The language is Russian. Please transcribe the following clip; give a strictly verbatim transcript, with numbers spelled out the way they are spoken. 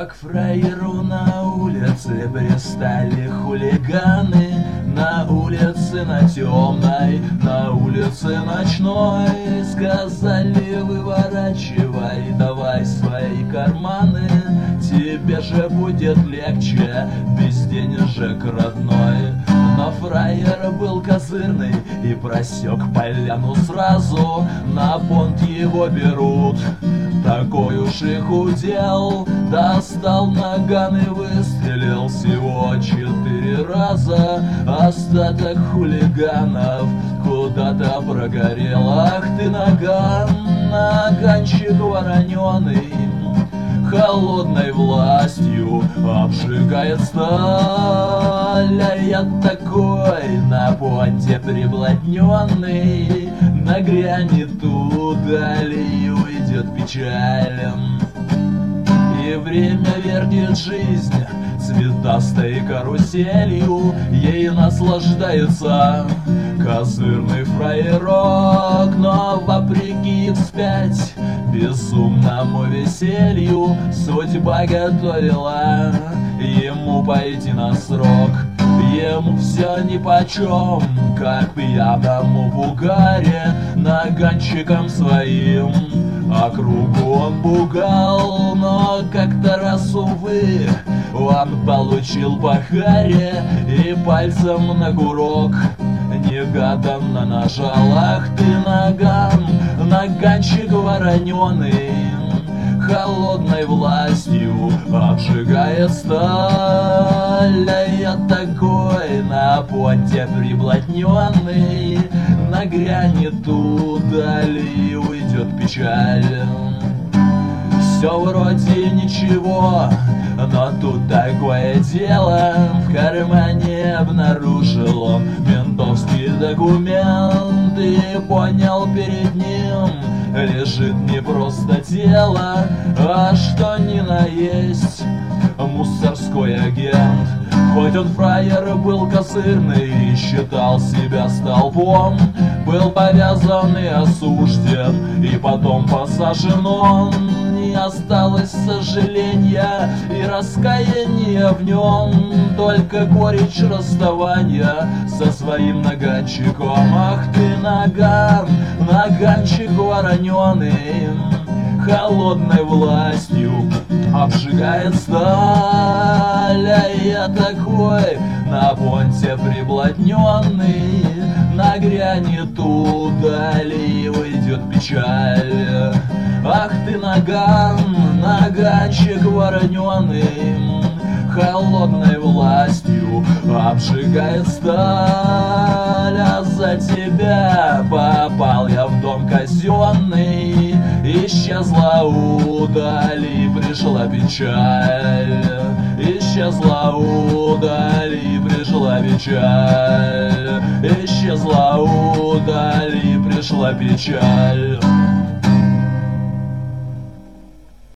Как фраеру на улице пристали хулиганы, на улице на темной, на улице ночной. Сказали: выворачивай давай свои карманы, тебе же будет легче без денежек, родной. Но фраер был козырный и просек поляну сразу, на понт его берут. Такой уж их удел, достал наган и выстрелил всего четыре раза. Остаток хулиганов куда-то прогорел. Ах ты, наган, наганчик вороненый, холодной властью обжигает сталь. А я такой на понте приблотненный, нагрянет удали и уйдет печаль. И время вертит жизнь цветастой каруселью, ей наслаждается козырный фраерок. Но вопреки вспять безумному веселью судьба готовила ему пойти на срок. Ему все нипочем, как пьяному в угаре, наганчиком своим округу он бугал. Но как-то раз, увы, он получил по харе и пальцем на курок негаданно нажал. Ах ты, наган, наганчик вороненый, холодной властью обжигает сталь. А я такой на понте приблотненный, нагрянет удали и уйдет печаль. Все вроде ничего, но тут такое дело. В кармане обнаружил он ментовский документ и понял, перед ним лежит не просто тело, а что ни на есть мусорской агент. Хоть он фраер был козырный и считал себя столбом, был повязан и осужден, и потом посажен он. Не осталось сожаления и раскаяния в нем, только горечь расставания со своим наганчиком. Ах ты, наган, наганчик вороненый, холодной властью обжигает сталь. А я такой на понте приблотненный, нагрянет удали и уйдет печаль. Ах ты, наган, наганчик вороненый, холодной властью обжигает сталь. А за тебя попал я в дом казенный, исчезла удали, пришла печаль. Исчезла удали, пришла печаль. Исчезла удали, пришла печаль.